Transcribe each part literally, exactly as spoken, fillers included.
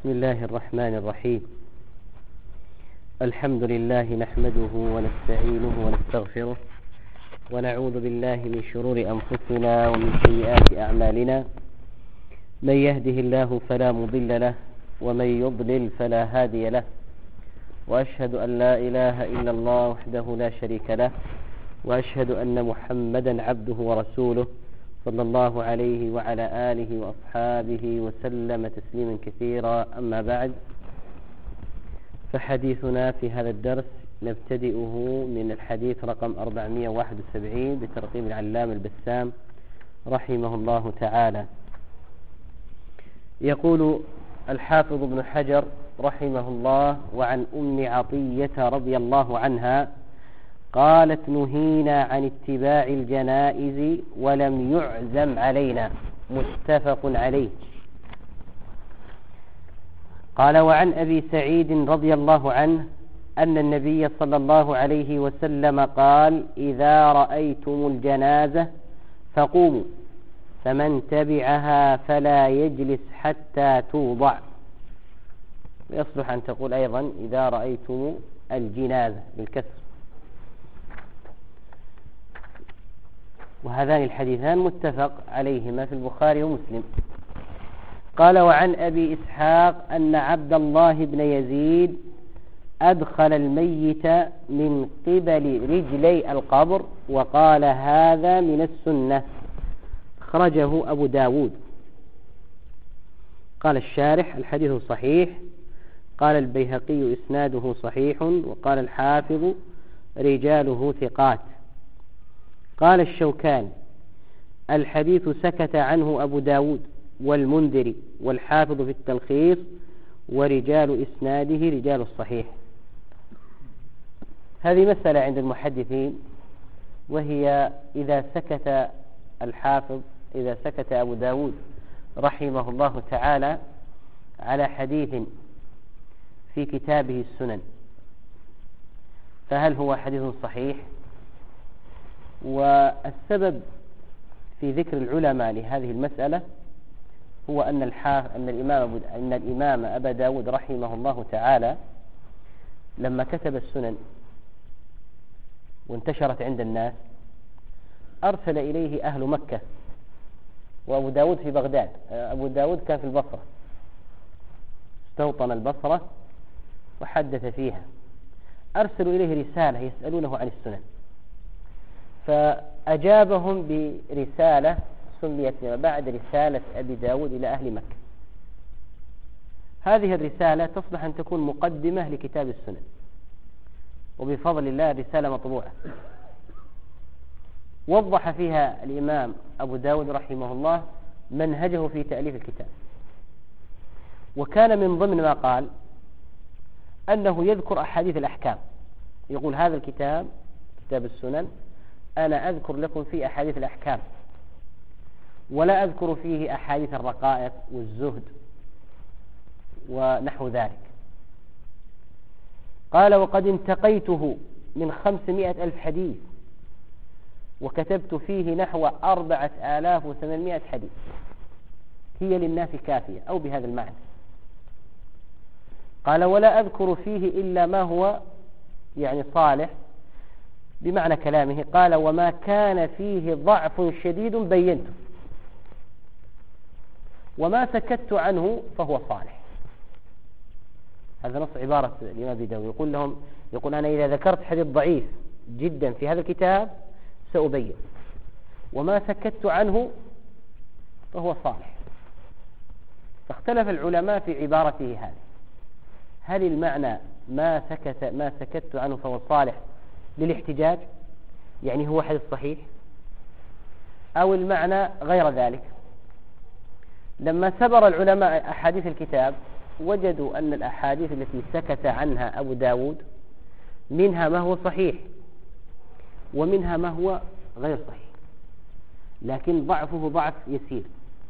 بسم الله الرحمن الرحيم. الحمد لله نحمده ونستعينه ونستغفره ونعوذ بالله من شرور أنفسنا ومن سيئات أعمالنا. من يهده الله فلا مضل له ومن يضلل فلا هادي له، وأشهد أن لا إله إلا الله وحده لا شريك له، وأشهد أن محمدا عبده ورسوله صلى الله عليه وعلى آله وأصحابه وسلم تسليما كثيرا. أما بعد، فحديثنا في هذا الدرس نبتدئه من الحديث رقم أربعمائة وواحد وسبعين بترقيم العلامة البسام رحمه الله تعالى. يقول الحافظ ابن حجر رحمه الله: وعن أم عطية رضي الله عنها قالت: نهينا عن اتباع الجنائز ولم يعزم علينا. متفق عليه. قال: وعن أبي سعيد رضي الله عنه أن النبي صلى الله عليه وسلم قال: إذا رأيتم الجنازة فقوموا، فمن تبعها فلا يجلس حتى توضع. ويصلح أن تقول أيضا: إذا رأيتم الجنازة بالكسر. وهذان الحديثان متفق عليهما في البخاري ومسلم. قال: وعن أبي إسحاق أن عبد الله بن يزيد أدخل الميت من قبل رجلي القبر وقال: هذا من السنة. أخرجه أبو داود. قال الشارح: الحديث صحيح. قال البيهقي: إسناده صحيح. وقال الحافظ: رجاله ثقات. قال الشوكاني: الحديث سكت عنه أبو داود والمنذري والحافظ في التلخيص، ورجال إسناده رجال الصحيح. هذه مسألة عند المحدثين، وهي إذا سكت الحافظ إذا سكت أبو داود رحمه الله تعالى على حديث في كتابه السنن، فهل هو حديث صحيح؟ والسبب في ذكر العلماء لهذه المسألة هو أن الحاف أن الإمام أن الإمام أبا داود رحمه الله تعالى لما كتب السنن وانتشرت عند الناس أرسل إليه أهل مكة، وأبو داود في بغداد. أبو داود كان في البصرة، استوطن البصرة وحدث فيها. أرسلوا إليه رسالة يسألونه عن السنن، فأجابهم برسالة سميت فيما بعد رسالة أبي داود إلى أهل مكة. هذه الرسالة تصلح أن تكون مقدمة لكتاب السنن، وبفضل الله الرسالة مطبوعة. وضح فيها الإمام أبو داود رحمه الله منهجه في تأليف الكتاب، وكان من ضمن ما قال أنه يذكر أحاديث الأحكام. يقول: هذا الكتاب كتاب السنن أنا أذكر لكم فيه أحاديث الأحكام، ولا أذكر فيه أحاديث الرقائق والزهد ونحو ذلك. قال: وقد انتقيته من خمسمائة ألف حديث، وكتبت فيه نحو أربعة آلاف وثمانمائة حديث، هي للناس كافية، أو بهذا المعنى. قال: ولا أذكر فيه إلا ما هو يعني صالح بمعنى كلامه. قال: وما كان فيه ضعف شديد بينته، وما سكت عنه فهو صالح. هذا نص عبارة الإمام أبي داود. يقول لهم يقول أنا إذا ذكرت حديث ضعيف جدا في هذا الكتاب سأبين، وما سكت عنه فهو صالح. فاختلف العلماء في عبارته هذه. هل المعنى ما سكت ما سكت عنه فهو صالح للاحتجاج، يعني هو حديث صحيح، أو المعنى غير ذلك؟ لما سبر العلماء أحاديث الكتاب وجدوا أن الأحاديث التي سكت عنها أبو داود منها ما هو صحيح ومنها ما هو غير صحيح، لكن ضعفه ضعف يسير.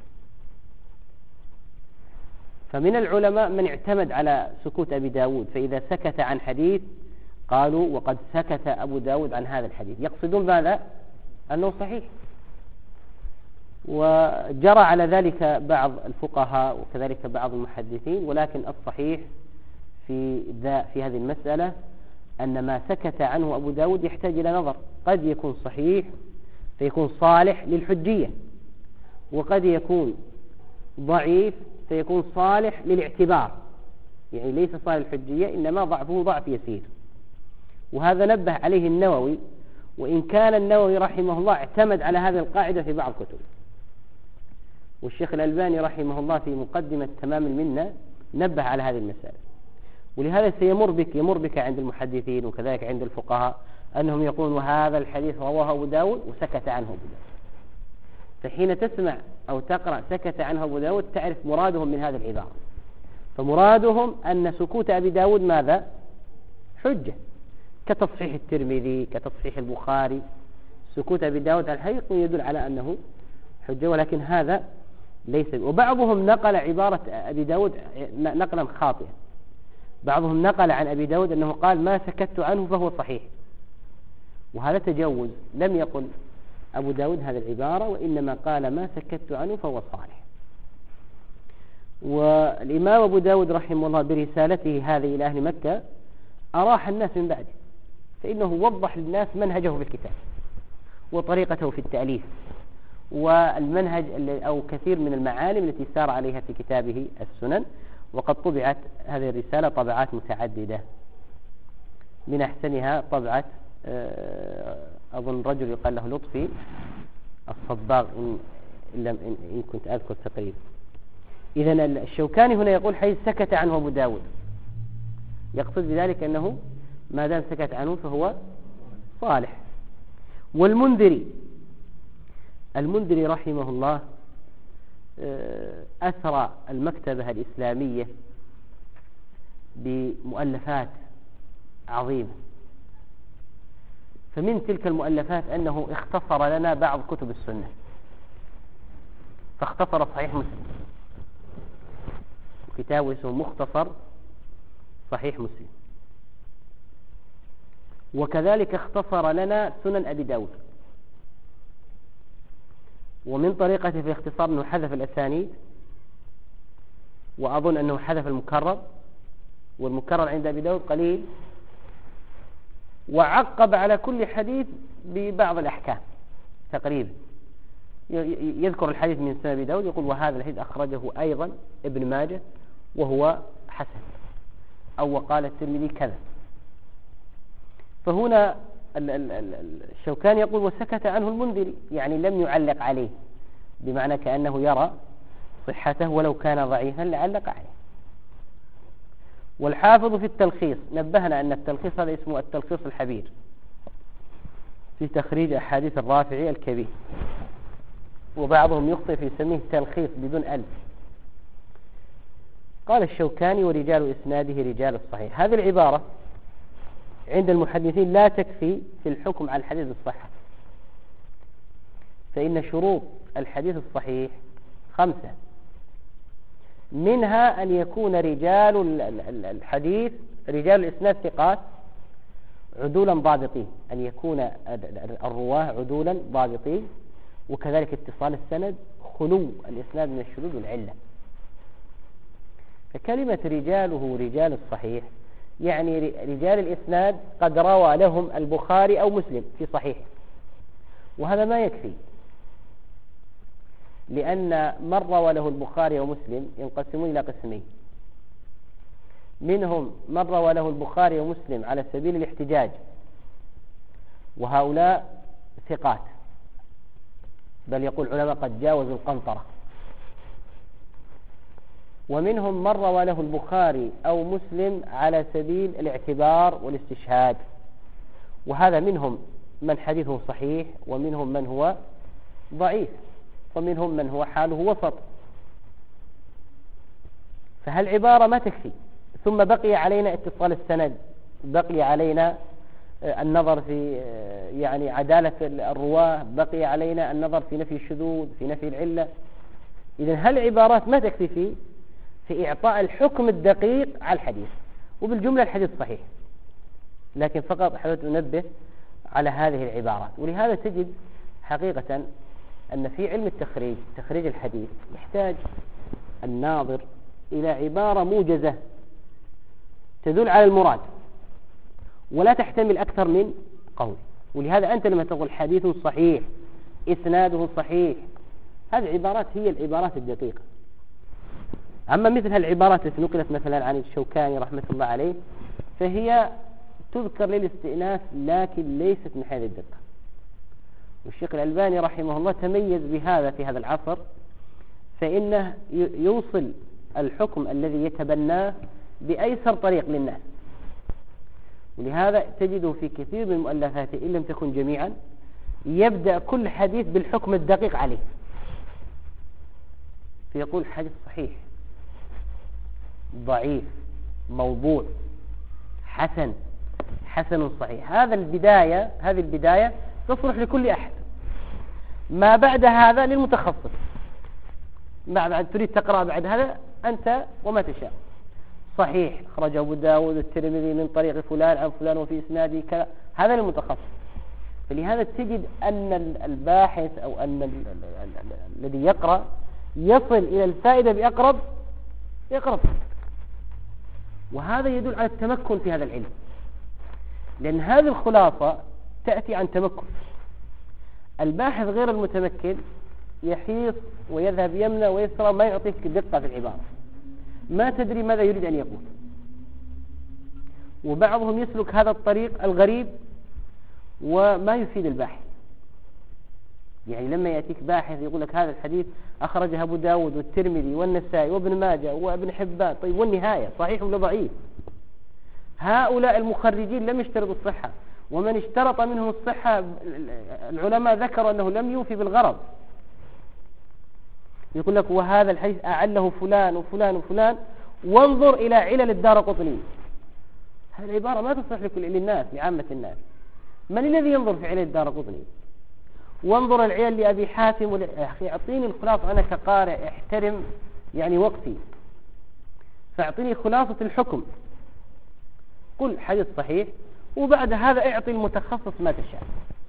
فمن العلماء من اعتمد على سكوت أبي داود، فإذا سكت عن حديث قالوا: وقد سكت أبو داود عن هذا الحديث، يقصدون ماذا؟ أنه صحيح. وجرى على ذلك بعض الفقهاء وكذلك بعض المحدثين، ولكن الصحيح في ذا في هذه المسألة أن ما سكت عنه أبو داود يحتاج إلى نظر. قد يكون صحيح فيكون صالح للحجية، وقد يكون ضعيف فيكون صالح للاعتبار، يعني ليس صالح للحجية إنما ضعفه ضعف يسير. وهذا نبه عليه النووي، وإن كان النووي رحمه الله اعتمد على هذه القاعدة في بعض كتبه، والشيخ الألباني رحمه الله في مقدمة تمام المنة نبه على هذه المسألة. ولهذا سيمر بك يمر بك عند المحدثين وكذلك عند الفقهاء أنهم يقولون وهذا الحديث رواه أبو داود وسكت عنه أبو داود. فحين تسمع أو تقرأ سكت عنه أبو داود تعرف مرادهم من هذه العبارة. فمرادهم أن سكوت أبي داود ماذا؟ حجة، كتصحيح الترمذي كتصحيح البخاري. سكوت أبي داود على الحقيقة يدل على أنه حجة، ولكن هذا ليس. وبعضهم نقل عبارة أبي داود نقلا خاطئا. بعضهم نقل عن أبي داود أنه قال ما سكت عنه فهو صحيح، وهذا تجوز. لم يقل أبو داود هذه العبارة، وإنما قال ما سكت عنه فهو صالح. والإمام أبو داود رحمه الله برسالته هذه إلى أهل مكة أراح الناس من بعده، فإنه وضح للناس منهجه في الكتاب وطريقته في التأليف والمنهج أو كثير من المعالم التي سار عليها في كتابه السنن. وقد طبعت هذه الرسالة طبعات متعددة، من أحسنها طبعة أظن رجل يقال له لطفي الصباغ إن, إن كنت أذكر تقريبا. إذن الشوكاني هنا يقول حيث سكت عنه أبو داود، يقصد بذلك أنه ما دام سكت عنه فهو صالح. والمنذري المنذري رحمه الله أثرى المكتبة الإسلامية بمؤلفات عظيمة. فمن تلك المؤلفات أنه اختصر لنا بعض كتب السنة، فاختصر صحيح مسلم، كتاب اسمه مختصر صحيح مسلم. وكذلك اختصر لنا سنن أبي داود. ومن طريقته في اختصار أنه حذف الأسانيد، وأظن أنه حذف المكرر، والمكرر عند أبي داود قليل، وعقب على كل حديث ببعض الأحكام تقريبا. يذكر الحديث من سنن أبي داود يقول وهذا الحديث أخرجه أيضا ابن ماجه وهو حسن، أو وقال الترمذي كذا. فهنا الشوكاني يقول وسكت عنه المنذري، يعني لم يعلق عليه، بمعنى كأنه يرى صحته ولو كان ضعيفا لعلق عليه. والحافظ في التلخيص نبهنا أن التلخيص هذا اسمه التلخيص الحبير في تخريج أحاديث الرافعي الكبير، وبعضهم يخطئ في يسميه تلخيص بدون ألف. قال الشوكاني ورجال إسناده رجال الصحيح. هذه العبارة عند المحدثين لا تكفي في الحكم على الحديث الصحة، فإن شروط الحديث الصحيح خمسة، منها أن يكون رجال الحديث رجال الإسناد ثقات عدولا ضابطين، أن يكون الرواه عدولا ضابطين، وكذلك اتصال السند، خلو الإسناد من الشذوذ والعلة. فكلمة رجاله رجال الصحيح يعني رجال الإسناد قد روى لهم البخاري أو مسلم في صحيح، وهذا ما يكفي، لأن من روى له البخاري ومسلم ينقسمون إلى قسمين: منهم من روى له البخاري ومسلم على سبيل الاحتجاج، وهؤلاء ثقات، بل يقول العلماء قد جاوزوا القنطرة. ومنهم من روى له البخاري أو مسلم على سبيل الاعتبار والاستشهاد، وهذا منهم من حديثه صحيح، ومنهم من هو ضعيف، ومنهم من هو حاله وسط. فهالعبارة ما تكفي. ثم بقي علينا اتصال السند، بقي علينا النظر في يعني عدالة الرواة، بقي علينا النظر في نفي الشذوذ، في نفي العلة. إذن هالعبارات ما تكفي في في إعطاء الحكم الدقيق على الحديث، وبالجملة الحديث صحيح، لكن فقط حاولت أنبه على هذه العبارات. ولهذا تجد حقيقة أن في علم التخريج تخريج الحديث يحتاج الناظر إلى عبارة موجزة تدل على المراد ولا تحتمل أكثر من قول. ولهذا أنت لما تقول حديث صحيح إسناده صحيح، هذه العبارات هي العبارات الدقيقة. أما مثل هالعبارات التي نقلت مثلا عن الشوكاني رحمة الله عليه فهي تذكر للاستئناس لكن ليست من حيث الدقة. والشيخ الألباني رحمه الله تميز بهذا في هذا العصر، فإنه يوصل الحكم الذي يتبناه بأيسر طريق للناس. ولهذا تجده في كثير من مؤلفاته إن لم تكن جميعا يبدأ كل حديث بالحكم الدقيق عليه، فيقول حديث صحيح، ضعيف، موضوع، حسن، حسن صحيح. هذا البداية هذه البداية تصلح لكل أحد. ما بعد هذا للمتخصص، ما بعد تريد تقرأ بعد هذا أنت وما تشاء. صحيح أخرجه أبو داود الترمذي من طريق فلان عن فلان وفي إسناده كذا، هذا للمتخصص. فلهذا تجد أن الباحث أو أن الذي يقرأ يصل إلى الفائدة بأقرب يقرب. وهذا يدل على التمكن في هذا العلم، لأن هذه الخلاصة تأتي عن تمكن. الباحث غير المتمكن يحيص ويذهب يمنى ويسرى، ما يعطيك دقة في العبارة، ما تدري ماذا يريد أن يقول. وبعضهم يسلك هذا الطريق الغريب وما يفيد الباحث. يعني لما يأتيك باحث يقول لك هذا الحديث أخرجه أبو داود والترمذي والنسائي وابن ماجه وابن حبان، طيب والنهاية صحيح ولا ضعيف؟ هؤلاء المخرجين لم يشترطوا الصحة، ومن اشترط منهم الصحة العلماء ذكروا أنه لم يوفي بالغرض. يقول لك وهذا الحديث أعله فلان وفلان وفلان وانظر إلى علل الدارقطني. هذه العبارة ما تصلح لكل للناس لعامة الناس. من الذي ينظر في علل الدارقطني؟ وانظر العلل لأبي حاتم ول... أخي أعطيني الخلاصة، أنا كقارئ احترم يعني وقتي، فأعطيني خلاصة الحكم. قل حديث صحيح وبعد هذا اعطي المتخصص ما تشاء،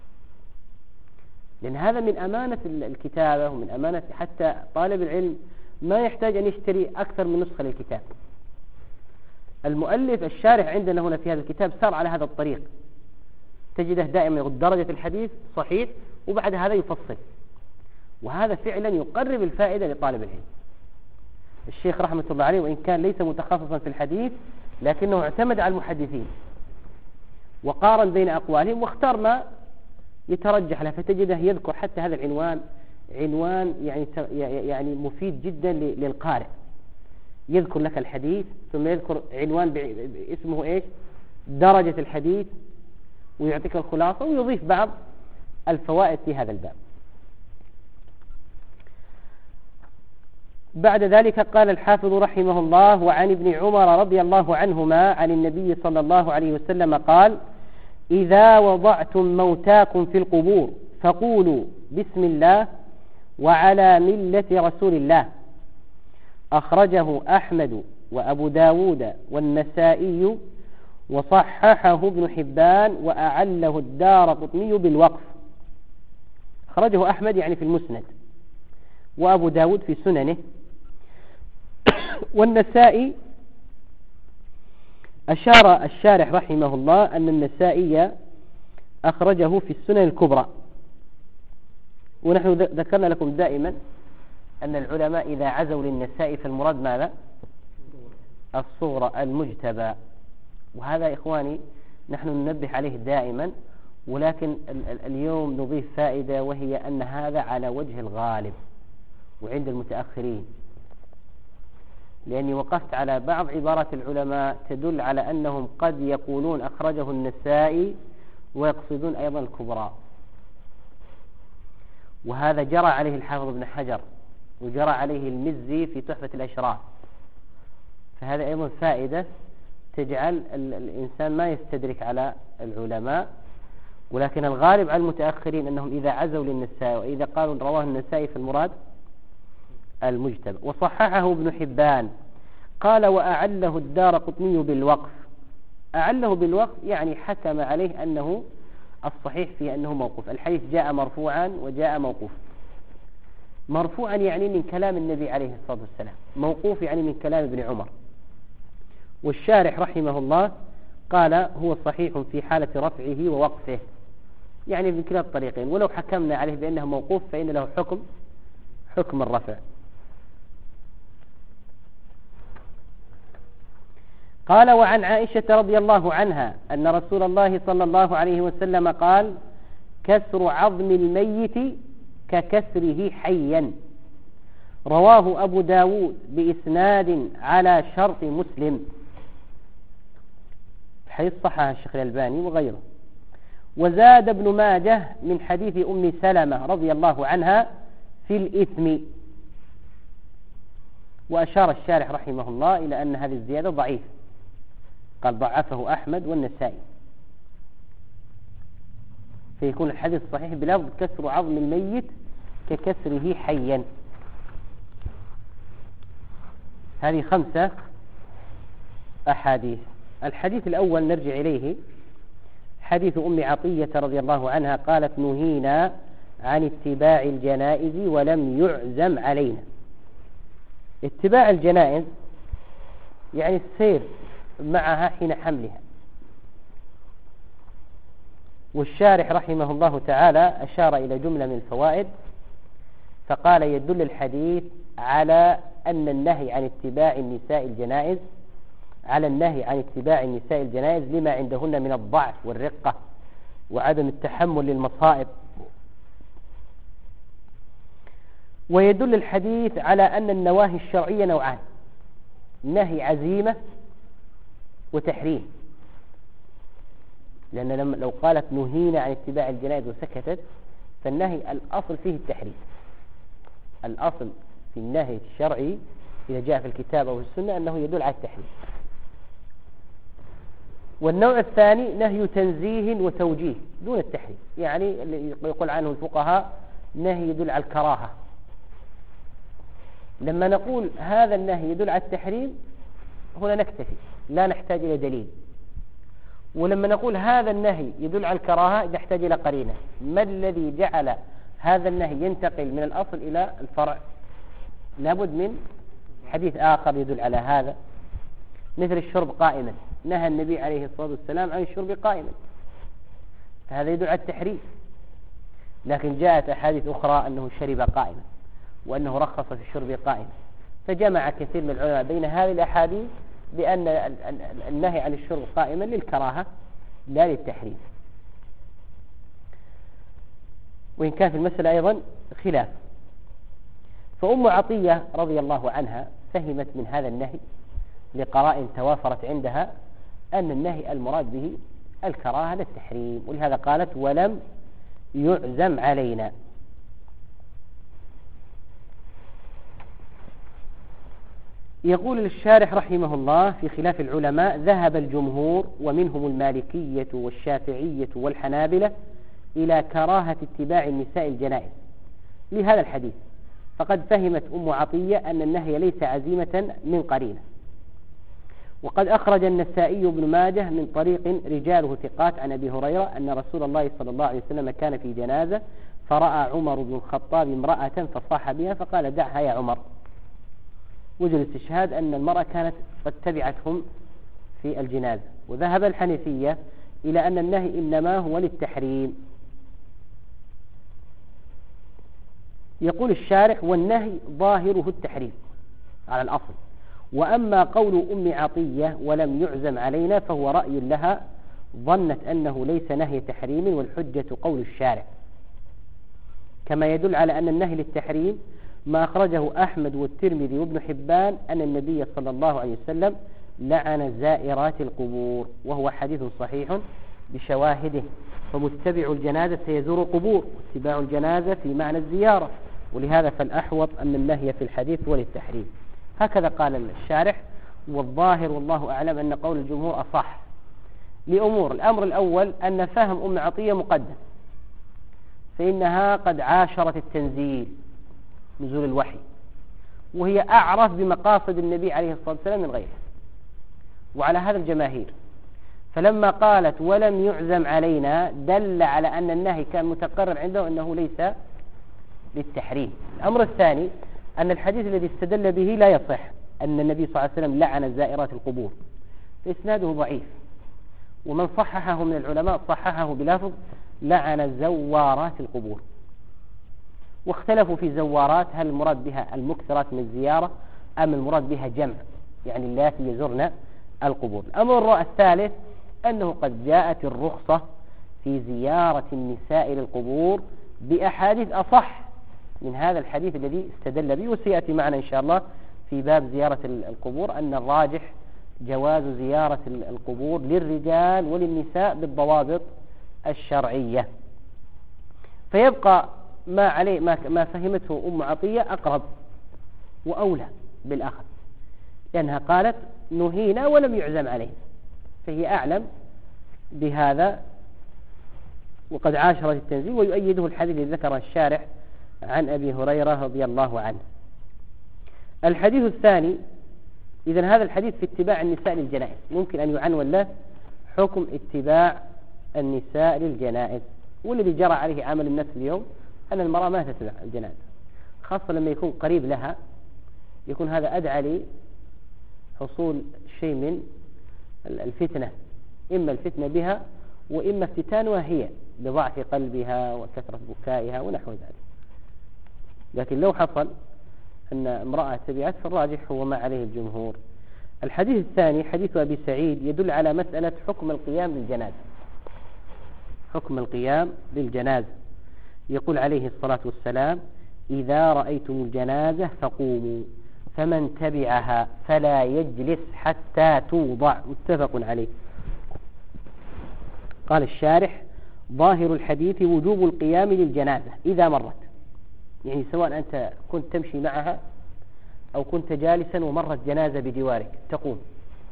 لأن هذا من أمانة الكتابة ومن أمانة حتى طالب العلم ما يحتاج أن يشتري أكثر من نسخة للكتاب. المؤلف الشارح عندنا هنا في هذا الكتاب سار على هذا الطريق، تجده دائما يقول درجة الحديث صحيح وبعد هذا يفصل، وهذا فعلا يقرب الفائدة لطالب العلم. الشيخ رحمة الله عليه وإن كان ليس متخصصا في الحديث لكنه اعتمد على المحدثين وقارن بين أقوالهم واختار ما يترجح له، فتجده يذكر حتى هذا العنوان عنوان يعني يعني مفيد جدا للقارئ. يذكر لك الحديث ثم يذكر عنوان اسمه ايش؟ درجة الحديث، ويعطيك الخلاصة ويضيف بعض الفوائد في هذا الباب. بعد ذلك قال الحافظ رحمه الله: وعن ابن عمر رضي الله عنهما عن النبي صلى الله عليه وسلم قال: إذا وضعتم موتاكم في القبور فقولوا بسم الله وعلى ملة رسول الله. أخرجه أحمد وأبو داود والنسائي وصححه ابن حبان وأعله الدارقطني بالوقف. أخرجه أحمد يعني في المسند، وأبو داود في سننه، والنسائي أشار الشارح رحمه الله أن النسائي أخرجه في السنن الكبرى. ونحن ذكرنا لكم دائما أن العلماء إذا عزوا للنسائي فالمراد ماذا؟ الصغرى المجتبى. وهذا إخواني نحن ننبه عليه دائما، ولكن اليوم نضيف فائدة، وهي أن هذا على وجه الغالب وعند المتأخرين، لأني وقفت على بعض عبارات العلماء تدل على أنهم قد يقولون أخرجه النسائي ويقصدون أيضا الكبرى، وهذا جرى عليه الحافظ ابن حجر وجرى عليه المزي في تحفة الأشراف. فهذا أيضا فائدة تجعل الإنسان ما يستدرك على العلماء، ولكن الغالب على المتأخرين أنهم إذا عزوا للنسائي وإذا قالوا رواه النسائي فالمراد المجتبى. وصححه ابن حبان قال: وأعله الدارقطني بالوقف. أعله بالوقف يعني حكم عليه أنه الصحيح فيه أنه موقوف. الحديث جاء مرفوعا وجاء موقوف، مرفوعا يعني من كلام النبي عليه الصلاة والسلام، موقوف يعني من كلام ابن عمر. والشارح رحمه الله قال هو صحيح في حالة رفعه ووقفه، يعني بكلا الطريقين، ولو حكمنا عليه بأنه موقوف فإن له حكم حكم الرفع. قال وعن عائشة رضي الله عنها أن رسول الله صلى الله عليه وسلم قال كسر عظم الميت ككسره حيا، رواه أبو داود بإسناد على شرط مسلم، حيث صححه الشيخ الألباني وغيره. وزاد ابن ماجه من حديث أم سلمة رضي الله عنها في الإثم. وأشار الشارح رحمه الله إلى أن هذه الزيادة ضعيف، قال ضعفه أحمد والنسائي، فيكون الحديث صحيح بلفظ كسر عظم الميت ككسره حيا. هذه خمسة أحاديث. الحديث الأول نرجع إليه، حديث أم عطية رضي الله عنها قالت نهينا عن اتباع الجنائز ولم يعزم علينا. اتباع الجنائز يعني السير معها حين حملها. والشارح رحمه الله تعالى أشار إلى جملة من الفوائد، فقال يدل الحديث على أن النهي عن اتباع النساء الجنائز على النهي عن اتباع النساء الجنائز لما عندهن من الضعف والرقة وعدم التحمل للمصائب. ويدل الحديث على أن النواهي الشرعية نوعان، نهي عزيمة وتحريم، لأن لما لو قالت نهينا عن اتباع الجنائز وسكتت فالنهي الأصل فيه التحريم. الأصل في النهي الشرعي إذا جاء في الكتاب أو السنة أنه يدل على التحريم. والنوع الثاني نهي تنزيه وتوجيه دون التحريم، يعني اللي يقول عنه الفقهاء نهي يدل على الكراهة. لما نقول هذا النهي يدل على التحريم هنا نكتفي، لا نحتاج إلى دليل. ولما نقول هذا النهي يدل على الكراهة نحتاج إلى قرينة. ما الذي جعل هذا النهي ينتقل من الأصل إلى الفرع؟ لابد من حديث آخر يدل على هذا، مثل الشرب قائما، نهى النبي عليه الصلاة والسلام عن الشرب قائما، هذا يدل على التحريم. لكن جاءت أحاديث أخرى أنه شرب قائما وأنه رخص في الشرب قائما، فجمع كثير من العلماء بين هذه الأحاديث بأن النهي عن الشرب قائما للكراهة لا للتحريم. وإن كان في المسألة أيضا خلاف. فأم عطية رضي الله عنها فهمت من هذا النهي لقرائن توافرت عندها أن النهي المراد به الكراهة للتحريم، ولهذا قالت ولم يعزم علينا. يقول الشارح رحمه الله في خلاف العلماء ذهب الجمهور ومنهم المالكية والشافعية والحنابلة إلى كراهة اتباع النساء الجنائز لهذا الحديث، فقد فهمت أم عطية أن النهي ليس عزيمة من قرينة. وقد أخرج النسائي بن ماجه من طريق رجاله ثقات عن أبي هريرة أن رسول الله صلى الله عليه وسلم كان في جنازة فرأى عمر بن الخطاب امرأة فصاح بها فقال دعها يا عمر. وجه الاستشهاد أن المرأة كانت قد تبعتهم في الجنازة. وذهب الحنفية إلى أن النهي إنما هو للتحريم. يقول الشارح والنهي ظاهره التحريم على الأصل، وأما قول أم عطية ولم يعزم علينا فهو رأي لها ظنت أنه ليس نهي تحريم، والحجة قول الشارع، كما يدل على أن النهي للتحريم ما أخرجه أحمد والترمذي وابن حبان أن النبي صلى الله عليه وسلم لعن زائرات القبور، وهو حديث صحيح بشواهده. فمتبع الجنازة سيزور قبور، واتباع الجنازة في معنى الزيارة، ولهذا فالأحوط أن النهي في الحديث وللتحريم. هكذا قال الشارح، والظاهر والله أعلم أن قول الجمهور أصح لأمور. الأمر الأول أن فهم أم عطية مقدم، فإنها قد عاشرت التنزيل نزول الوحي، وهي أعرف بمقاصد النبي عليه الصلاة والسلام من غيره، وعلى هذا الجماهير. فلما قالت ولم يعزم علينا دل على أن النهي كان متقرر عنده أنه ليس للتحريم. الأمر الثاني أن الحديث الذي استدل به لا يصح، أن النبي صلى الله عليه وسلم لعن زائرات القبور، فإسناده ضعيف، ومن صححه من العلماء صححه بلفظ لعن زوارات القبور، واختلفوا في زوارات هل المراد بها المكثرات من الزيارة أم المراد بها جمع، يعني اللاتي يزرن القبور. الأمر الثالث أنه قد جاءت الرخصة في زيارة النساء للقبور بأحاديث أصح من هذا الحديث الذي استدل به، وسيأتي معنا إن شاء الله في باب زيارة القبور أن الراجح جواز زيارة القبور للرجال وللنساء بالضوابط الشرعية. فيبقى ما عليه ما فهمته أم عطية أقرب وأولى بالأخذ، لأنها قالت نهينا ولم يعزم عليه، فهي أعلم بهذا، وقد عاشرت التنزيل، ويؤيده الحديث الذي ذكر الشارح عن أبي هريرة رضي الله عنه. الحديث الثاني، إذن هذا الحديث في اتباع النساء للجنائز، ممكن أن يعنون له حكم اتباع النساء للجنائز، والذي جرى عليه عمل الناس اليوم أن المرأة ما تتبع الجنائز، خاصة لما يكون قريب لها، يكون هذا أدعى لحصول شيء من الفتنة، إما الفتنة بها وإما افتتانها هي بضعف قلبها وكثرة بكائها ونحو ذلك. لكن لو حصل أن امرأة تبعت فالراجح هو ما عليه الجمهور. الحديث الثاني حديث أبي سعيد يدل على مسألة حكم القيام للجنازة، حكم القيام للجنازة. يقول عليه الصلاة والسلام إذا رأيتم الجنازة فقوموا فمن تبعها فلا يجلس حتى توضع، متفق عليه. قال الشارح ظاهر الحديث وجوب القيام للجنازة إذا مرت، يعني سواء أنت كنت تمشي معها أو كنت جالسا ومرت جنازة بجوارك تقوم.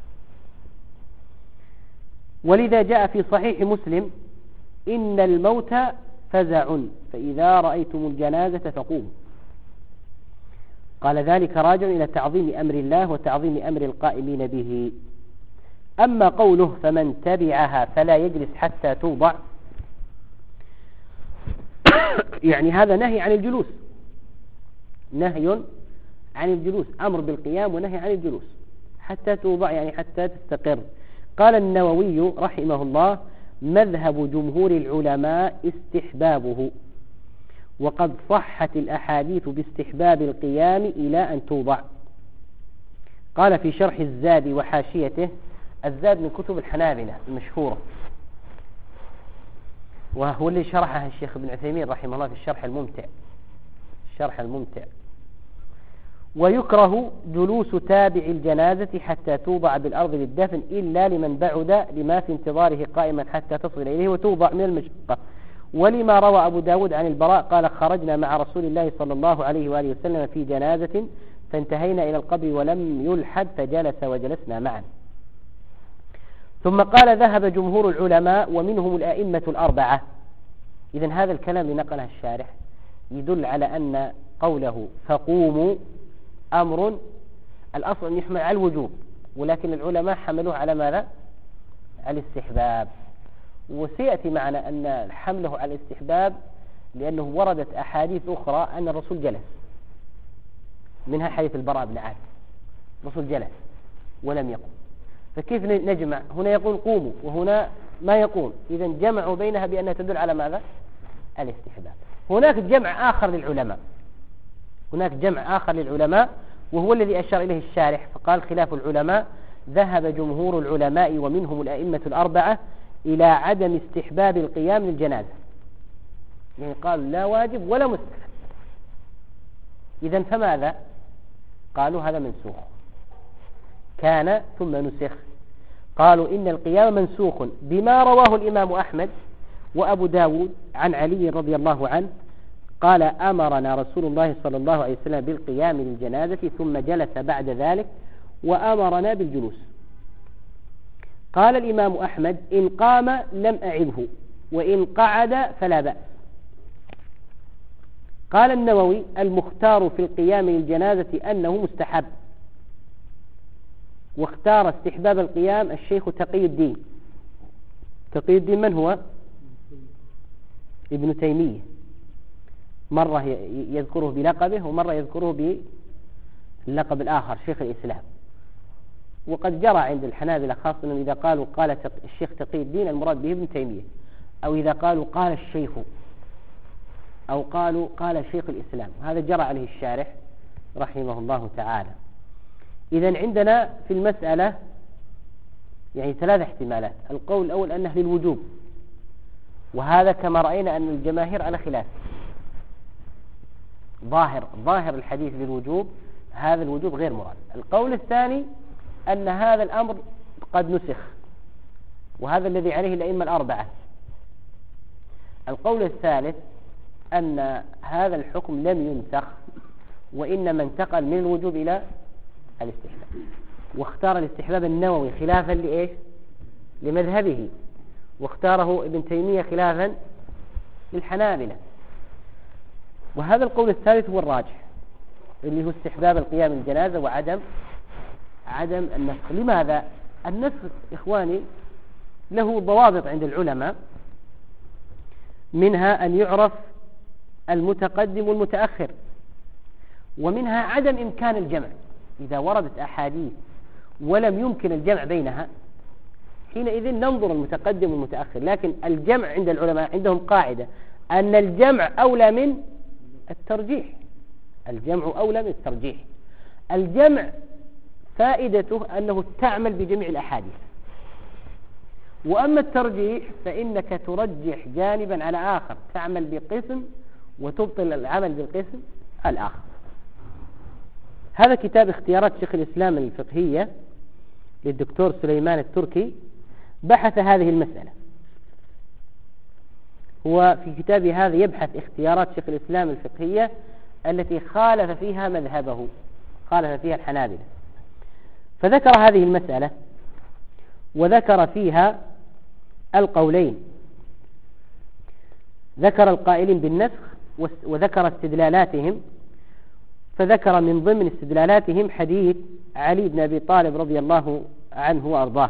ولذا جاء في صحيح مسلم إن الموت فزع فإذا رأيتم الجنازة فقوموا. قال ذلك راجع إلى تعظيم أمر الله وتعظيم أمر القائمين به. أما قوله فمن تبعها فلا يجلس حتى توضع، يعني هذا نهي عن الجلوس، نهي عن الجلوس، أمر بالقيام ونهي عن الجلوس حتى توضع، يعني حتى تستقر. قال النووي رحمه الله مذهب جمهور العلماء استحبابه، وقد صحت الأحاديث باستحباب القيام إلى أن توضع. قال في شرح الزاد وحاشيته، الزاد من كتب الحنابلة المشهورة، وهو اللي شرحها الشيخ ابن عثيمين رحمه الله في الشرح الممتع، الشرح الممتع. ويكره جلوس تابع الجنازة حتى توضع بالأرض للدفن إلا لمن بعد لما في انتظاره قائما حتى تصل إليه وتوضع من المشقة. ولما روى أبو داود عن البراء قال خرجنا مع رسول الله صلى الله عليه وآله وسلم في جنازة فانتهينا إلى القبر ولم يلحد فجلس وجلسنا معا. ثم قال ذهب جمهور العلماء ومنهم الأئمة الأربعة. إذن هذا الكلام اللي نقله الشارح يدل على أن قوله فقوموا أمر الأصل أن يحمل على الوجوب، ولكن العلماء حملوه على ماذا؟ على الاستحباب. وسيأتي معنا أن حمله على الاستحباب لأنه وردت أحاديث أخرى أن الرسول جلس، منها حديث البراء بن عازب الرسول جلس ولم يقم، فكيف نجمع؟ هنا يقول قوموا وهنا ما يقول، إذن جمعوا بينها بأنها تدل على ماذا؟ الاستحباب. هناك جمع آخر للعلماء، هناك جمع آخر للعلماء وهو الذي أشار إليه الشارح، فقال خلاف العلماء ذهب جمهور العلماء ومنهم الأئمة الأربعة إلى عدم استحباب القيام للجنازة، يعني قالوا لا واجب ولا مستحب. إذن فماذا؟ قالوا هذا منسوخ، كان ثم نسخ. قالوا إن القيام منسوخ بما رواه الإمام أحمد وأبو داود عن علي رضي الله عنه قال أمرنا رسول الله صلى الله عليه وسلم بالقيام للجنازة ثم جلس بعد ذلك وأمرنا بالجلوس. قال الإمام أحمد إن قام لم أعبه وإن قعد فلا بأس. قال النووي المختار في القيام للجنازة أنه مستحب، واختار استحباب القيام الشيخ تقي الدين. تقي الدين من هو؟ ابن تيمية مرة يذكره بلقبه ومرة يذكره باللقب الآخر شيخ الإسلام. وقد جرى عند الحنابلة خاصة أنه إذا قالوا قال الشيخ تقي الدين المراد به ابن تيمية، أو إذا قالوا قال الشيخ، أو قالوا قال شيخ الإسلام، هذا جرى عليه الشارح رحمه الله تعالى. إذن عندنا في المسألة يعني ثلاث احتمالات. القول الأول أنه للوجوب، وهذا كما رأينا أن الجماهير على خلاف، ظاهر ظاهر الحديث للوجوب، هذا الوجوب غير مراد. القول الثاني أن هذا الأمر قد نسخ، وهذا الذي عليه الأئمة الأربعة. القول الثالث أن هذا الحكم لم ينسخ، وإنما انتقل من الوجوب إلى الاستحباب، واختار الاستحباب النووي خلافا لإيش؟ لمذهبه، واختاره ابن تيمية خلافا للحنابلة. وهذا القول الثالث هو الراجح، اللي هو استحباب القيام الجنازة وعدم عدم النسخ. لماذا؟ النسخ إخواني له ضوابط عند العلماء، منها أن يعرف المتقدم والمتأخر، ومنها عدم إمكان الجمع. إذا وردت أحاديث ولم يمكن الجمع بينها حينئذ ننظر المتقدم والمتأخر. لكن الجمع عند العلماء عندهم قاعدة أن الجمع أولى من الترجيح، الجمع أولى من الترجيح. الجمع فائدته أنه تعمل بجميع الأحاديث، وأما الترجيح فإنك ترجح جانبا على آخر، تعمل بقسم وتبطل العمل بالقسم الآخر. هذا كتاب اختيارات شيخ الإسلام الفقهية للدكتور سليمان التركي، بحث هذه المسألة. هو في كتابه هذا يبحث اختيارات شيخ الإسلام الفقهية التي خالف فيها مذهبه، خالف فيها الحنابلة، فذكر هذه المسألة وذكر فيها القولين، ذكر القائلين بالنسخ وذكر استدلالاتهم. فذكر من ضمن استدلالاتهم حديث علي بن أبي طالب رضي الله عنه وأرضاه.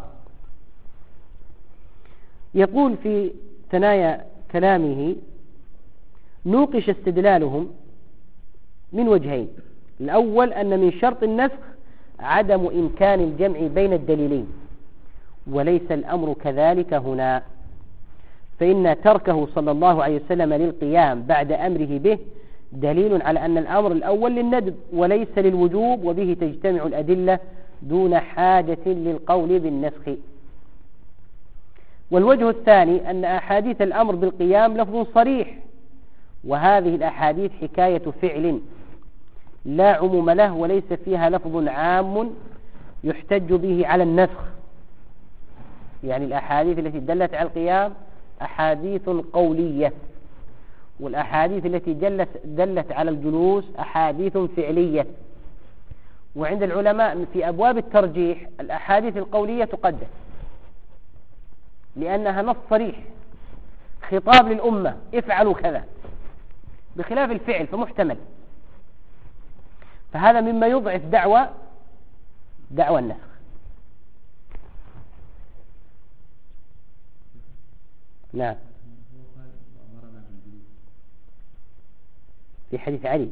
يقول في ثنايا كلامه: نوقش استدلالهم من وجهين. الأول أن من شرط النسخ عدم إمكان الجمع بين الدليلين، وليس الأمر كذلك هنا، فإن تركه صلى الله عليه وسلم للقيام بعد أمره به دليل على أن الأمر الأول للندب وليس للوجوب، وبه تجتمع الأدلة دون حاجة للقول بالنسخ. والوجه الثاني أن أحاديث الأمر بالقيام لفظ صريح، وهذه الأحاديث حكاية فعل لا عموم له، وليس فيها لفظ عام يحتج به على النسخ. يعني الأحاديث التي دلت على القيام أحاديث قولية، والأحاديث التي دلت, دلت على الجلوس أحاديث فعلية. وعند العلماء في أبواب الترجيح الأحاديث القولية تقدم، لأنها نص صريح، خطاب للأمة افعلوا كذا، بخلاف الفعل فمحتمل. فهذا مما يضعف دعوى دعوى النسخ. نعم، في حديث علي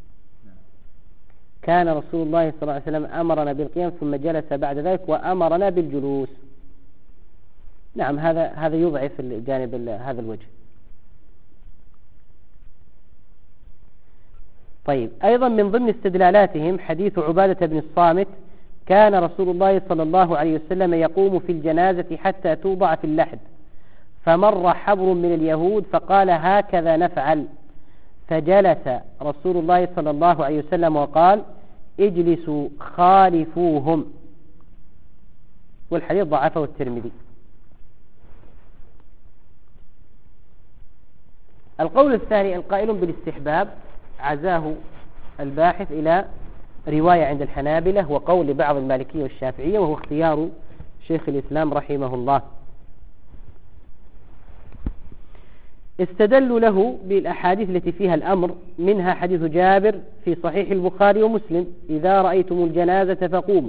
كان رسول الله صلى الله عليه وسلم أمرنا بالقيام ثم جلس بعد ذلك وأمرنا بالجلوس. نعم، هذا هذا يضعف الجانب هذا الوجه. طيب، أيضا من ضمن استدلالاتهم حديث عبادة بن الصامت: كان رسول الله صلى الله عليه وسلم يقوم في الجنازة حتى توضع في اللحد، فمر حبر من اليهود فقال: هكذا نفعل، فجلس رسول الله صلى الله عليه وسلم وقال: اجلسوا خالفوهم. والحديث ضعفه الترمذي. القول الثاني القائل بالاستحباب عزاه الباحث إلى رواية عند الحنابلة وقول بعض المالكية والشافعية، وهو اختيار شيخ الإسلام رحمه الله. استدلوا له بالأحاديث التي فيها الأمر، منها حديث جابر في صحيح البخاري ومسلم: إذا رأيتم الجنازة فقوموا.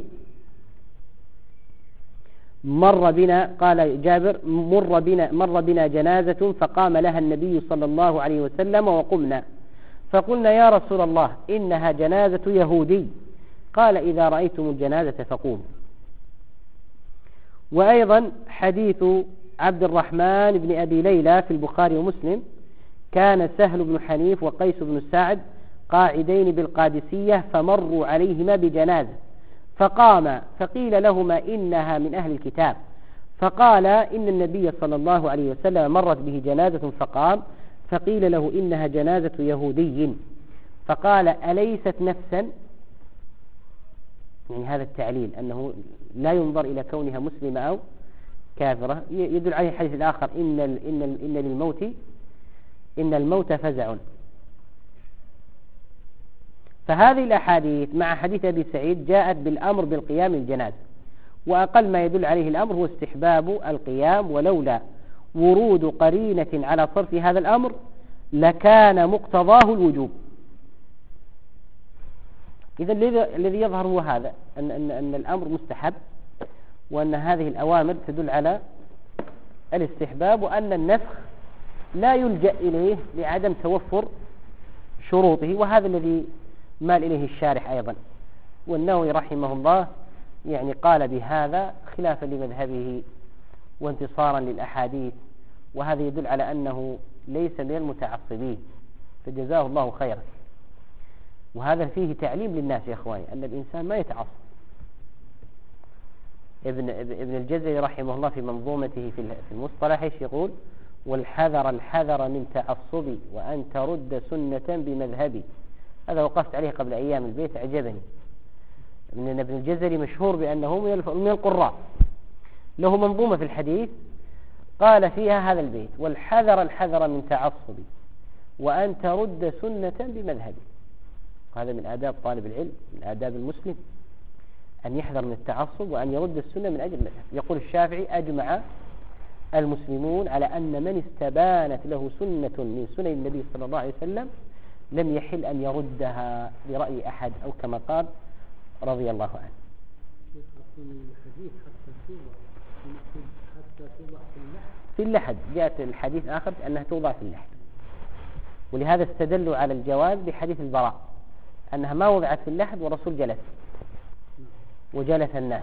مر بنا، قال جابر: مر بنا, مر بنا جنازة فقام لها النبي صلى الله عليه وسلم وقمنا، فقلنا يا رسول الله إنها جنازة يهودي. قال إذا رأيتم الجنازة فقوموا. وأيضا حديث عبد الرحمن بن أبي ليلى في البخاري ومسلم: كان سهل بن حنيف وقيس بن سعد قاعدين بالقادسية فمروا عليهما بجنازة فقام فقيل لهما إنها من أهل الكتاب، فقال إن النبي صلى الله عليه وسلم مرت به جنازة فقام، فقيل له إنها جنازة يهودي، فقال أليست نفسا؟ يعني هذا التعليل أنه لا ينظر إلى كونها مسلمة أو كافرة. يدل عليه الحديث الآخر: إن إن إن للموت إن الموت فزع. فهذه الأحاديث مع حديث أبي سعيد جاءت بالأمر بالقيام الجنازة، وأقل ما يدل عليه الأمر هو استحباب القيام، ولولا ورود قرينة على صرف هذا الأمر لكان مقتضاه الوجوب. إذا الذي يظهر هو هذا، أن, أن, أن الأمر مستحب، وأن هذه الأوامر تدل على الاستحباب، وأن النسخ لا يلجأ إليه لعدم توفر شروطه، وهذا الذي مال إليه الشارح أيضا. والنووي رحمه الله يعني قال بهذا خلافا لمذهبه وانتصارا للأحاديث، وهذا يدل على أنه ليس من المتعصبين، فجزاه الله خيرا. وهذا فيه تعليم للناس يا إخواني، أن الإنسان ما يتعصب. ابن, ابن الجزري رحمه الله في منظومته في المصطلح ايش يقول: والحذر الحذر من تعصبي وأن ترد سنة بمذهبي. هذا وقفت عليه قبل أيام البيت، أعجبني. من ابن الجزري مشهور بأنه من القراء، له منظومة في الحديث قال فيها هذا البيت: والحذر الحذر من تعصبي وأن ترد سنة بمذهبي. هذا من آداب طالب العلم، من آداب المسلم، أن يحذر من التعصب وأن يرد السنة من أجل المذهب. يقول الشافعي: أجمع المسلمون على أن من استبانت له سنة من سنن النبي صلى الله عليه وسلم لم يحل أن يردها لرأي أحد، أو كما قال رضي الله عنه. في اللحد جاءت الحديث آخر أنها توضع في اللحد، ولهذا استدلوا على الجواز بحديث البراء أنها ما وضعت في اللحد والرسول جلس وجلس الناس،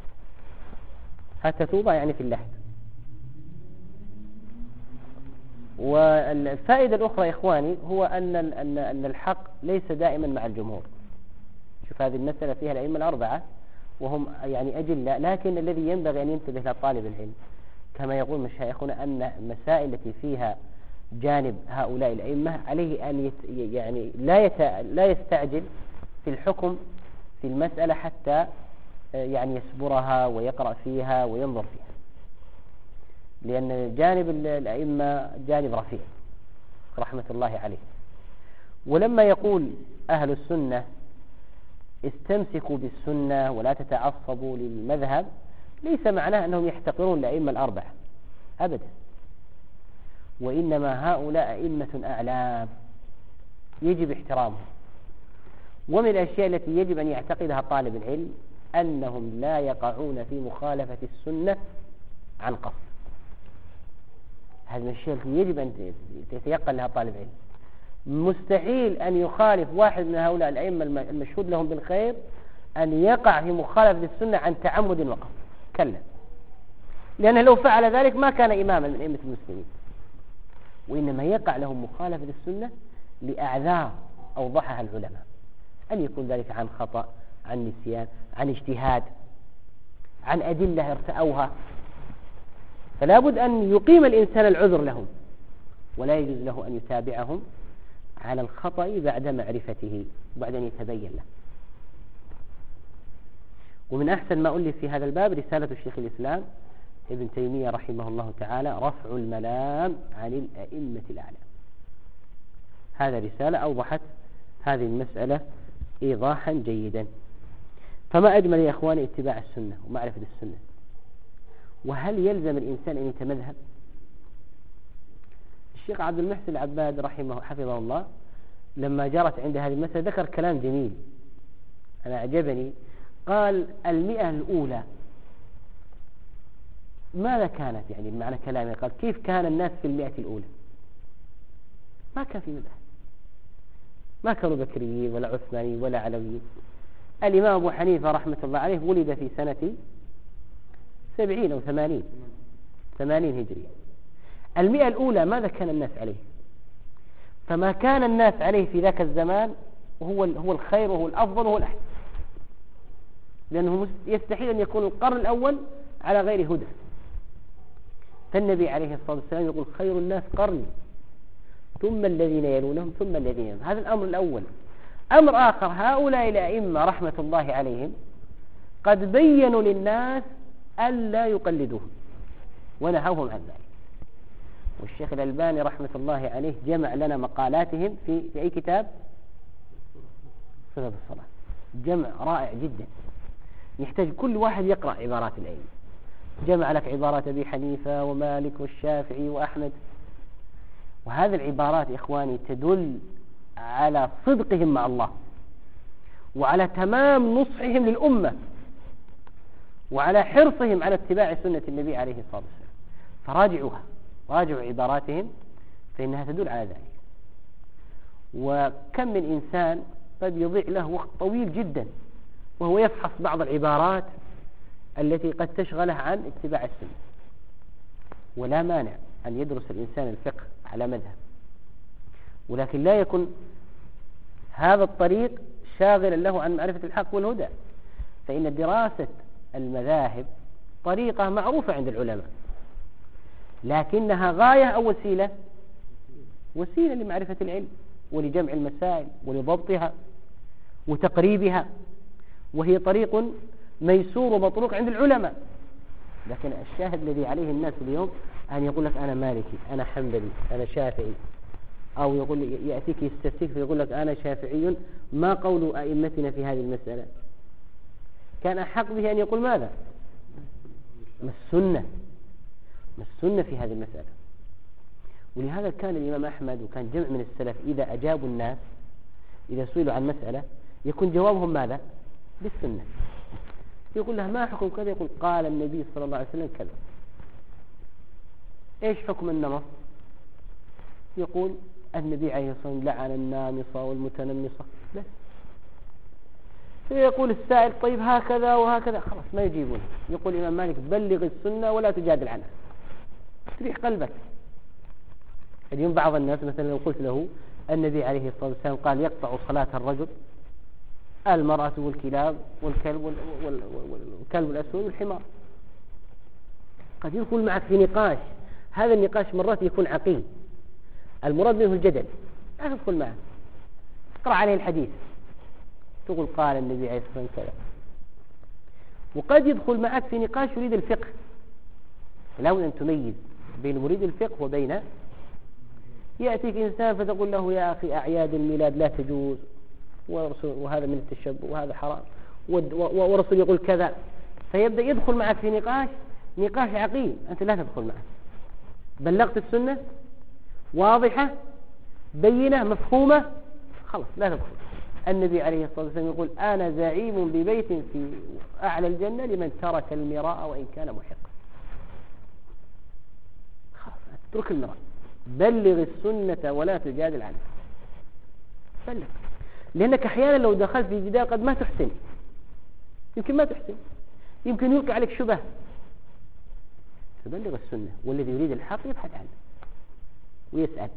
حتى توضع يعني في اللحد. والفائدة الأخرى يا إخواني هو أن أن أن الحق ليس دائما مع الجمهور. شوف هذه المسألة فيها الأئمة الأربعة وهم يعني أجلة، لكن الذي ينبغي أن ينتبه له طالب العلم كما يقول مشايخنا أن المسائل التي فيها جانب هؤلاء الأئمة عليه أن يت يعني لا يت لا يستعجل في الحكم في المسألة حتى يعني يسبرها ويقرأ فيها وينظر فيها، لأن جانب الأئمة جانب رفيع رحمة الله عليه. ولما يقول أهل السنة استمسكوا بالسنة ولا تتعصبوا للمذهب، ليس معناه أنهم يحتقرون الأئمة الأربعة أبدا، وإنما هؤلاء أئمة أعلام يجب احترامهم. ومن الأشياء التي يجب أن يعتقدها طالب العلم أنهم لا يقعون في مخالفة السنة عن قصد. هذه الأشياء التي يجب أن يتيقن لها طالب علم. مستحيل أن يخالف واحد من هؤلاء الأئمة المشهود لهم بالخير أن يقع في مخالفة السنة عن تعمد وقصد، كلا، لأنه لو فعل ذلك ما كان إماما من أئمة المسلمين، وإنما يقع لهم مخالفة السنة لأعذار أوضحها العلماء، أن يكون ذلك عن خطأ، عن نسيان، عن اجتهاد، عن أدلة ارتأوها، فلا بد أن يقيم الإنسان العذر لهم، ولا يجوز له أن يتابعهم على الخطأ بعد معرفته وبعد أن يتبين له. ومن أحسن ما ألف في هذا الباب رسالة الشيخ الإسلام ابن تيمية رحمه الله تعالى: رفع الملام عن الأئمة الأعلام. هذا رسالة أوضحت هذه المسألة إيضاحا جيدا. فما أجمل يا أخواني اتباع السنة ومعرفة السنة. وهل يلزم الإنسان أن يتمذهب؟ الشيخ عبد المحسن العباد رحمه حفظه الله لما جرت عند هذه المسألة ذكر كلام جميل أنا أعجبني. قال: المئة الأولى ماذا كانت؟ يعني معنى كلامه قال: كيف كان الناس في المئة الأولى؟ ما كان في مذهب. ما كانوا بكريين ولا عثمانيين ولا علويين. الإمام أبو حنيفة رحمة الله عليه ولد في سنة سبعين أو ثمانين ثمانين هجرية. المئة الأولى ماذا كان الناس عليه؟ فما كان الناس عليه في ذاك الزمان هو هو الخير وهو الأفضل وهو الأحسن، لأنه يستحيل أن يكون القرن الأول على غير هدى. فالنبي عليه الصلاة والسلام يقول خير الناس قرني ثم الذين يلونهم ثم الذين يلونهم. هذا الأمر الأول. أمر آخر، هؤلاء الأئمة رحمة الله عليهم قد بينوا للناس ألا يقلدوهم ونهوهم عن ذلك. والشيخ الألباني رحمة الله عليه جمع لنا مقالاتهم في, في أي كتاب؟ صفة الصلاة. جمع رائع جدا يحتاج كل واحد يقرأ عبارات الأئمة. جمع لك عبارات أبي حنيفة ومالك والشافعي وأحمد. وهذه العبارات إخواني تدل على صدقهم مع الله، وعلى تمام نصحهم للأمة، وعلى حرصهم على اتباع سنة النبي عليه الصلاة والسلام. فراجعوها، راجعوا عباراتهم فإنها تدل على ذلك. وكم من إنسان قد يضيع له وقت طويل جدا وهو يفحص بعض العبارات التي قد تشغله عن اتباع السنة. ولا مانع أن يدرس الإنسان الفقه على مذهب، ولكن لا يكون هذا الطريق شاغلا له عن معرفة الحق والهدى، فإن دراسة المذاهب طريقة معروفة عند العلماء، لكنها غاية أو وسيلة؟ وسيلة لمعرفة العلم ولجمع المسائل ولضبطها وتقريبها، وهي طريق ميسور ومطروق عند العلماء. لكن الشاهد الذي عليه الناس اليوم أن يقول لك أنا مالكي، أنا حنبلي، أنا شافعي، أو يقول يأتيك يستفتيك فيقول لك أنا شافعي، ما قول أئمتنا في هذه المسألة؟ كان أحق به أن يقول ماذا؟ ما السنة، ما السنة في هذه المسألة. ولهذا كان الإمام أحمد وكان جمع من السلف إذا أجابوا الناس إذا سئلوا عن مسألة يكون جوابهم ماذا؟ بالسنة. يقول له ما حكم كذا؟ يقول قال النبي صلى الله عليه وسلم كذا. إيش حكم النمص؟ يقول النبي عليه الصلاة والسلام لعن النامصة والمتنمصة بس. فيقول السائل طيب هكذا وهكذا، خلاص ما يجيبون. يقول الإمام مالك بلغ السنة ولا تجادل عنها، تريح قلبك. اليوم بعض الناس مثلا لو قلت له النبي عليه الصلاة والسلام قال يقطع صلاة الرجل المرأة والكلاب والكلب والكلب الأسود والحمار، قد يدخل معك في نقاش. هذا النقاش مرات يكون عقيم، المراد منه الجدل، لا تدخل معه، اقرأ عليه الحديث تقول قال النبي عليه الصلاة والسلام كذا. وقد يدخل معك في نقاش يريد الفقه، لا بد أن تميز بين مريد الفقه وبين يأتيك إنسان فتقول له يا أخي أعياد الميلاد لا تجوز وهذا من التشبه وهذا حرام ورسول يقول كذا، فيبدأ يدخل معك في نقاش نقاش عقيم، أنت لا تدخل معه. بلغت السنة واضحة بينة مفهومة، خلاص لا تدخل. النبي عليه الصلاة والسلام يقول أنا زعيم ببيت في أعلى الجنة لمن ترك المراء وإن كان محقا. خلاص اترك المراء، بلغ السنة ولا تجادل عنها، بلغ. لأنك أحيانا لو دخلت في جدال قد ما تحسن، يمكن ما تحسن، يمكن يلقي عليك شبه، فبلغ السنة. والذي يريد الحق يبحث عنه ويسأل.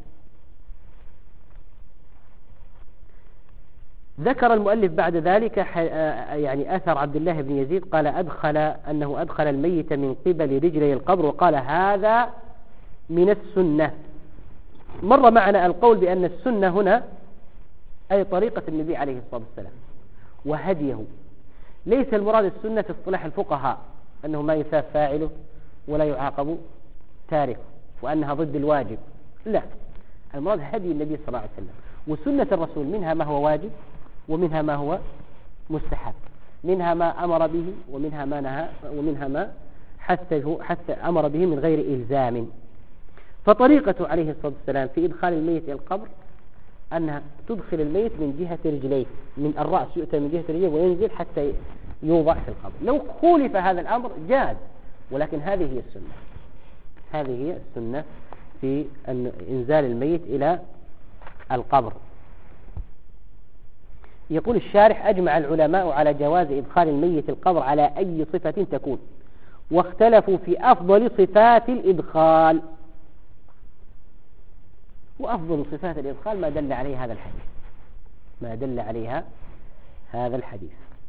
ذكر المؤلف بعد ذلك يعني أثر عبد الله بن يزيد قال أدخل أنه أدخل الميت من قبل رجلي القبر، وقال هذا من السنة. مر معنا القول بأن السنة هنا أي طريقة النبي عليه الصلاة والسلام وهديه. ليس المراد السنة في اصطلاح الفقهاء أنه ما يثاب فاعله ولا يعاقب تاركه وأنها ضد الواجب، لا، المراد هدي النبي صلى الله عليه وسلم. وسنة الرسول منها ما هو واجب ومنها ما هو مستحب، منها ما أمر به ومنها ما نهى ومنها ما حثه حتى أمر به من غير إلزام. فطريقته عليه الصلاة والسلام في إدخال الميت إلى القبر أنها تدخل الميت من جهة رجليه، من الرأس يؤتى من جهة رجليه وينزل حتى يوضع في القبر. لو خولف هذا الأمر جاز، ولكن هذه هي السنة، هذه هي السنة في إنزال الميت إلى القبر. يقول الشارح: أجمع العلماء على جواز إدخال الميت القبر على أي صفة تكون، واختلفوا في أفضل صفات الإدخال. وأفضل صفات الإدخال ما دل عليه هذا الحديث، ما دل عليها هذا الحديث.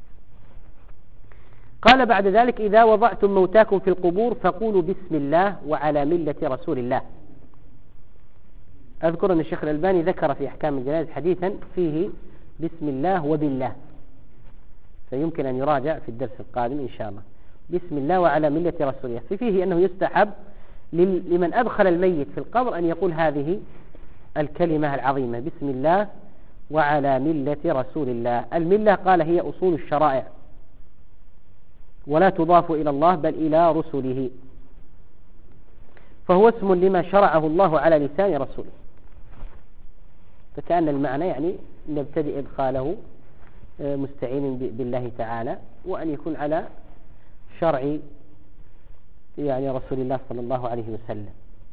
قال بعد ذلك: إذا وضعتم موتاكم في القبور فقولوا بسم الله وعلى ملة رسول الله. أذكر أن الشيخ الألباني ذكر في أحكام الجنائز حديثا فيه بسم الله وبالله، فيمكن أن يراجع في الدرس القادم إن شاء الله. بسم الله وعلى ملة رسول الله، ففيه أنه يستحب لمن أدخل الميت في القبر أن يقول هذه الكلمة العظيمة: بسم الله وعلى ملة رسول الله. الملة قال هي أصول الشرائع، ولا تضاف إلى الله بل إلى رسله، فهو اسم لما شرعه الله على لسان رسوله. فكأن المعنى يعني نبتدئ إدخاله مستعين بالله تعالى، وأن يكون على شرع يعني رسول الله صلى الله عليه وسلم.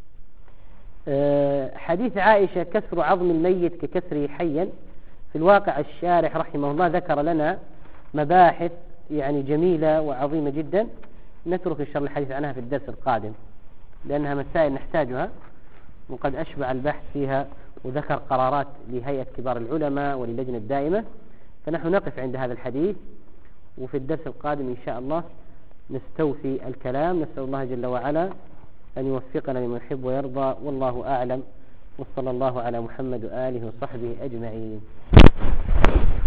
حديث عائشة: كسر عظم الميت ككسره حيا. في الواقع الشارح رحمه الله ذكر لنا مباحث يعني جميلة وعظيمة جدا، نترك إن شاء الله الحديث عنها في الدرس القادم، لأنها مسائل نحتاجها وقد أشبع البحث فيها، وذكر قرارات لهيئة كبار العلماء وللجنة الدائمة. فنحن نقف عند هذا الحديث، وفي الدرس القادم إن شاء الله نستوفي الكلام. نسأل الله جل وعلا أن يوفقنا لما يحب ويرضى، والله أعلم، وصلى الله على محمد وآله وصحبه أجمعين.